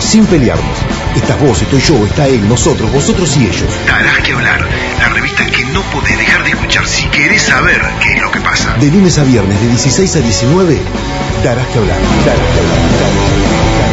sin pelearnos. Estás vos, estoy yo, está él, nosotros, vosotros y ellos. Darás que hablar, la revista que no podés dejar de escuchar si querés saber qué es lo que pasa. De lunes a viernes, de 16 a 19, darás que hablar. Darás que hablar.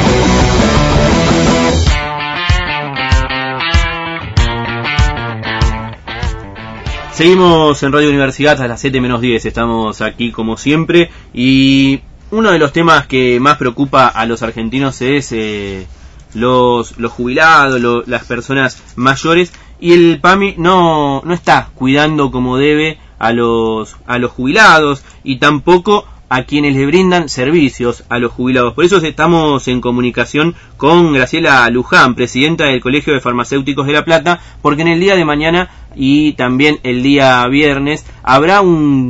Seguimos en Radio Universidad a las 7:10, estamos aquí como siempre, y uno de los temas que más preocupa a los argentinos es los jubilados, las personas mayores, y el PAMI no está cuidando como debe a los jubilados y tampoco a quienes le brindan servicios a los jubilados. Por eso estamos en comunicación con Graciela Luján, presidenta del Colegio de Farmacéuticos de La Plata, porque en el día de mañana y también el día viernes habrá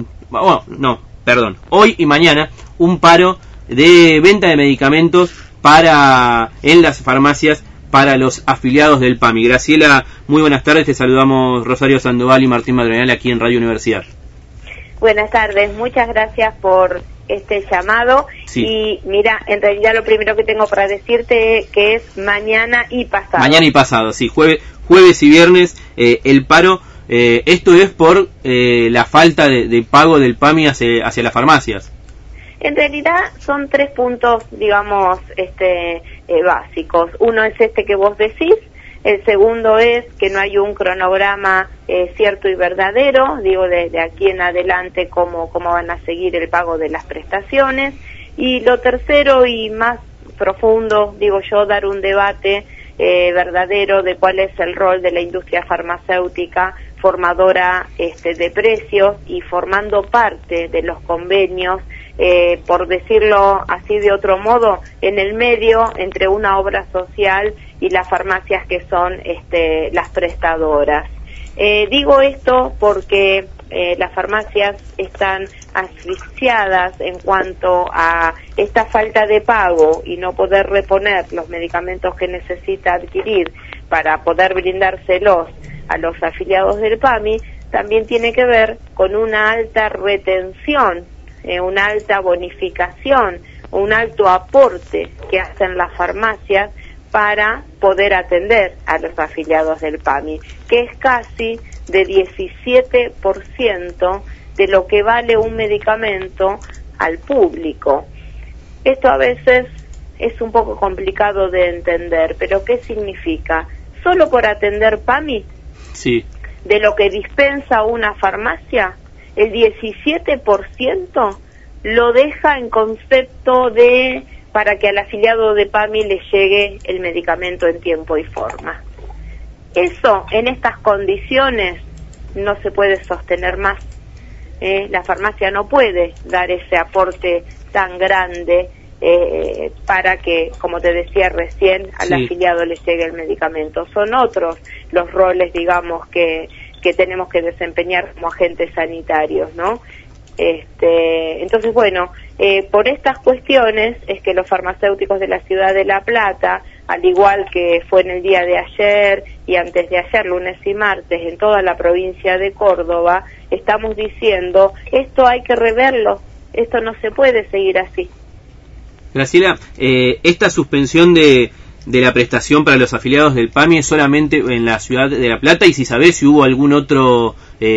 hoy y mañana un paro de venta de medicamentos en las farmacias para los afiliados del PAMI. Graciela, muy buenas tardes, te saludamos Rosario Sandoval y Martín Madronal aquí en Radio Universidad. Buenas tardes, muchas gracias por este llamado. Sí. Y mira, en realidad lo primero que tengo para decirte que es mañana y pasado. Mañana y pasado, sí, jueves y viernes el paro. Esto es por la falta de pago del PAMI hacia las farmacias. En realidad son 3 puntos, digamos, básicos. Uno es este que vos decís. El segundo es que no hay un cronograma cierto y verdadero, digo, de aquí en adelante cómo van a seguir el pago de las prestaciones. Y lo tercero y más profundo, digo yo, dar un debate verdadero de cuál es el rol de la industria farmacéutica formadora de precios y formando parte de los convenios, por decirlo así de otro modo, en el medio entre una obra social y las farmacias que son las prestadoras. Digo esto porque las farmacias están asfixiadas en cuanto a esta falta de pago y no poder reponer los medicamentos que necesita adquirir para poder brindárselos a los afiliados del PAMI. También tiene que ver con una alta retención, una alta bonificación, un alto aporte que hacen las farmacias para poder atender a los afiliados del PAMI, que es casi de 17% de lo que vale un medicamento al público. Esto a veces es un poco complicado de entender, pero ¿qué significa? ¿Solo por atender PAMI? Sí. De lo que dispensa una farmacia, el 17% lo deja en concepto de para que al afiliado de PAMI le llegue el medicamento en tiempo y forma. Eso, en estas condiciones, no se puede sostener más. La farmacia no puede dar ese aporte tan grande para que, como te decía recién, al afiliado le llegue el medicamento. Son otros los roles, digamos, que tenemos que desempeñar como agentes sanitarios, ¿no? Entonces, bueno, por estas cuestiones es que los farmacéuticos de la ciudad de La Plata, al igual que fue en el día de ayer y antes de ayer, lunes y martes, en toda la provincia de Córdoba, estamos diciendo, esto hay que reverlo, esto no se puede seguir así. Graciela, esta suspensión de la prestación para los afiliados del PAMI es solamente en la ciudad de La Plata, y si sabés si hubo algún otro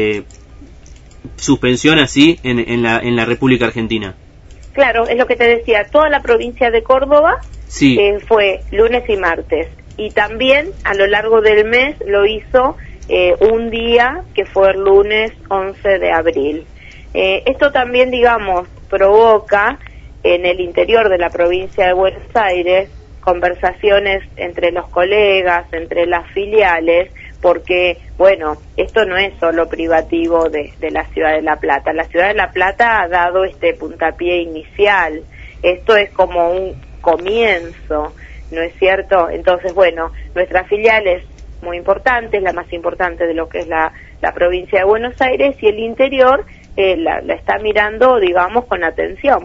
suspensión así en la República Argentina. Claro, es lo que te decía, toda la provincia de Córdoba fue lunes y martes, y también a lo largo del mes lo hizo un día que fue el lunes 11 de abril. Esto también, digamos, provoca en el interior de la provincia de Buenos Aires conversaciones entre los colegas, entre las filiales, porque, bueno, esto no es solo privativo de la ciudad de La Plata. La ciudad de La Plata ha dado este puntapié inicial. Esto es como un comienzo, ¿no es cierto? Entonces, bueno, nuestra filial es muy importante, es la más importante de lo que es la provincia de Buenos Aires, y el interior la está mirando, digamos, con atención.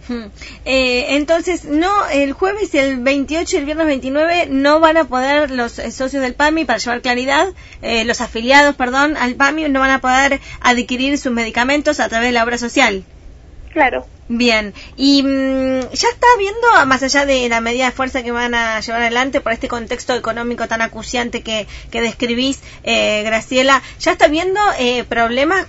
Entonces, no, el jueves y el 28 y el viernes 29 no van a poder los socios del PAMI, para llevar claridad, los afiliados, al PAMI, no van a poder adquirir sus medicamentos a través de la obra social. Claro. Bien, y ya está viendo, más allá de la medida de fuerza que van a llevar adelante por este contexto económico tan acuciante que describís, Graciela, ¿ya está viendo problemas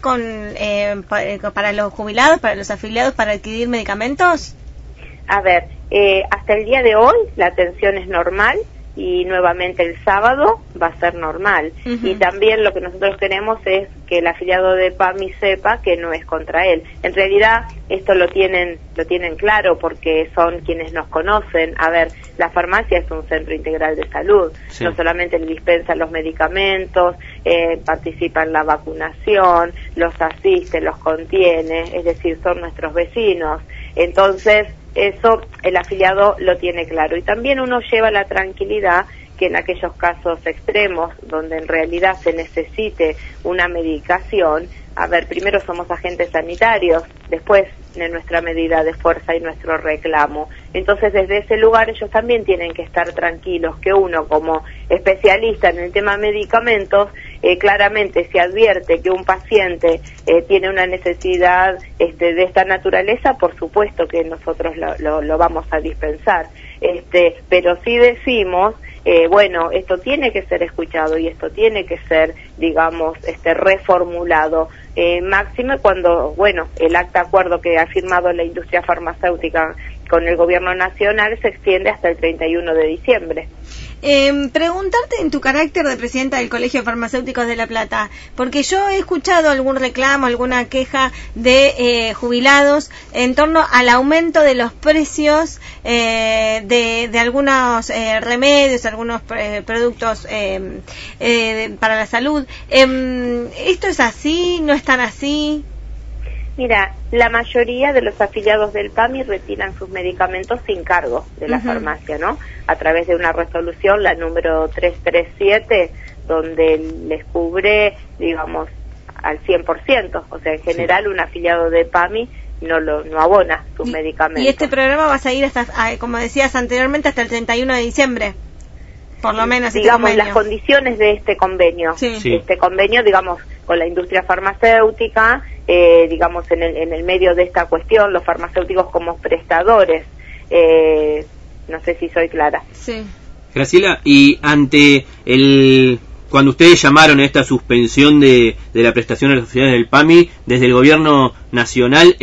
para los jubilados, para los afiliados, para adquirir medicamentos? A ver, hasta el día de hoy la atención es normal y nuevamente el sábado va a ser normal. Uh-huh. Y también lo que nosotros queremos es que el afiliado de PAMI sepa que no es contra él. En realidad esto lo tienen claro porque son quienes nos conocen. A ver, la farmacia es un centro integral de salud, sí. No solamente le dispensa los medicamentos, participa en la vacunación, los asiste, los contiene, es decir, son nuestros vecinos. Entonces, eso el afiliado lo tiene claro. Y también uno lleva la tranquilidad que en aquellos casos extremos donde en realidad se necesite una medicación, a ver, primero somos agentes sanitarios, después de nuestra medida de fuerza y nuestro reclamo. Entonces, desde ese lugar ellos también tienen que estar tranquilos que uno, como especialista en el tema medicamentos, claramente se advierte que un paciente tiene una necesidad de esta naturaleza, por supuesto que nosotros lo vamos a dispensar. Pero sí decimos, bueno, esto tiene que ser escuchado y esto tiene que ser, digamos, reformulado. Máxime cuando, bueno, el acta acuerdo que ha firmado la industria farmacéutica con el gobierno nacional se extiende hasta el 31 de diciembre. Preguntarte en tu carácter de presidenta del Colegio de Farmacéuticos de La Plata, porque yo he escuchado algún reclamo, alguna queja de jubilados en torno al aumento de los precios de algunos remedios, algunos productos para la salud. ¿Esto es así? ¿No es tan así? Mira, la mayoría de los afiliados del PAMI retiran sus medicamentos sin cargo de la farmacia, ¿no? A través de una resolución, la número 337, donde les cubre, digamos, al 100%. O sea, en general, un afiliado de PAMI no abona sus medicamentos. ¿Y este programa va a seguir hasta, como decías anteriormente, hasta el 31 de diciembre? Por lo menos, digamos, las condiciones de este convenio. Sí. Este convenio, digamos, con la industria farmacéutica, digamos, en el medio de esta cuestión, los farmacéuticos como prestadores. No sé si soy clara. Sí. Graciela, y ante cuando ustedes llamaron a esta suspensión de la prestación a las sociedades del PAMI, desde el gobierno nacional,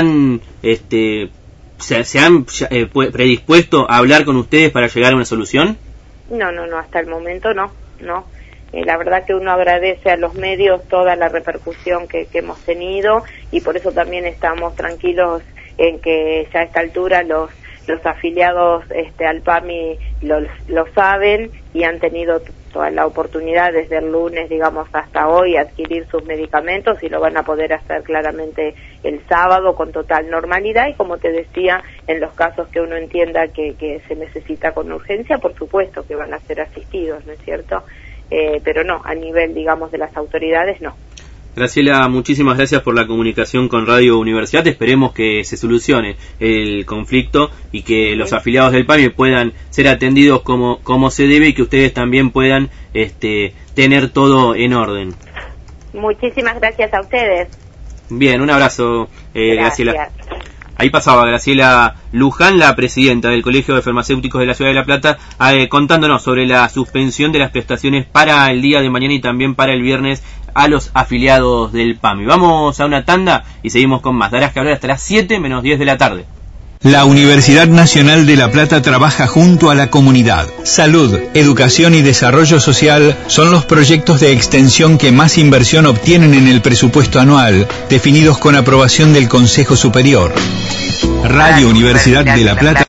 ¿se han predispuesto a hablar con ustedes para llegar a una solución? No, hasta el momento no. La verdad que uno agradece a los medios toda la repercusión que hemos tenido y por eso también estamos tranquilos en que ya a esta altura los afiliados al PAMI lo saben y han tenido toda la oportunidad desde el lunes, digamos, hasta hoy adquirir sus medicamentos y lo van a poder hacer claramente el sábado con total normalidad y como te decía, en los casos que uno entienda que se necesita con urgencia, por supuesto que van a ser asistidos, ¿no es cierto? Pero no, a nivel, digamos, de las autoridades, no. Graciela, muchísimas gracias por la comunicación con Radio Universidad. Esperemos que se solucione el conflicto y que los afiliados del PAMI puedan ser atendidos como se debe y que ustedes también puedan tener todo en orden. Muchísimas gracias a ustedes. Bien, un abrazo, Graciela. Ahí pasaba Graciela Luján, la presidenta del Colegio de Farmacéuticos de la Ciudad de La Plata, contándonos sobre la suspensión de las prestaciones para el día de mañana y también para el viernes a los afiliados del PAMI. Vamos a una tanda y seguimos con más. Darás que hablar hasta las 7 menos 10 de la tarde. La Universidad Nacional de La Plata trabaja junto a la comunidad. Salud, educación y desarrollo social son los proyectos de extensión que más inversión obtienen en el presupuesto anual, definidos con aprobación del Consejo Superior. Radio Universidad de La Plata.